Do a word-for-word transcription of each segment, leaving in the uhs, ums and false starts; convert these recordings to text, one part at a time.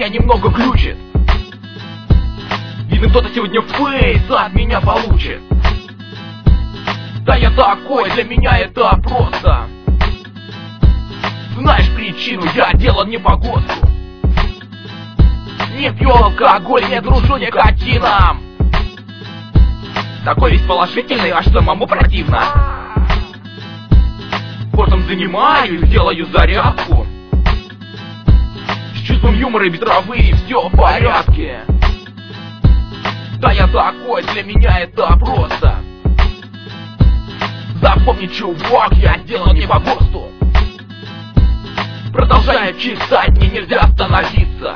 меня немного глючит. Видно, кто-то сегодня фейс от меня получит. Да я такой, для меня это просто. Знаешь причину, я делан не по ГОСТу. Не пью алкоголь, не дружу никотином. Такой весь положительный, аж самому противно. Спортом занимаюсь, делаю зарядку. С чувством юмора и без травы все в порядке. Да я такой, для меня это просто. Запомни, чувак, я делан не по ГОСТу. Продолжаю читать, мне нельзя остановиться.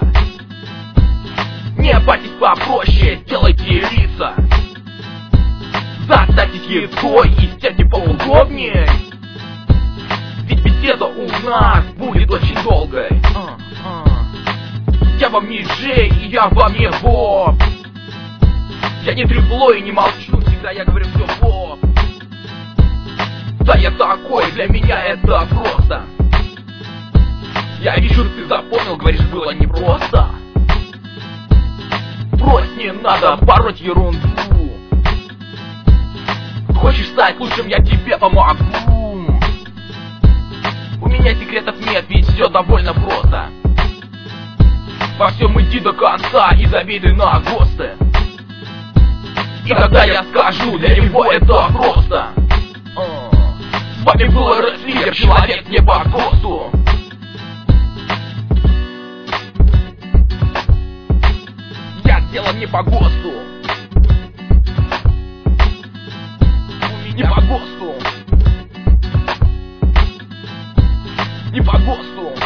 Не бойтесь попроще, делайте лица. Заставьтесь едой и сядьте поудобнее. Ведь беседа у нас будет очень долгой. Я вам не Джей, и я вам не Боб. Я не трепло и не молчу, всегда я говорю все в лоб. Да я такой, для меня это просто. Я вижу, ты запомнил, говоришь, было непросто. Брось, не надо пороть ерунду. Хочешь стать лучшим, я тебе помогу. У меня секретов нет, ведь все довольно просто. Во всем иди до конца и завидуй на ГОСТы. И когда я скажу, для него это просто. С вами был рэп-лидер, человек не по ГОСТу. Я сделан не по ГОСТу. Не по ГОСТу. Не по ГОСТу.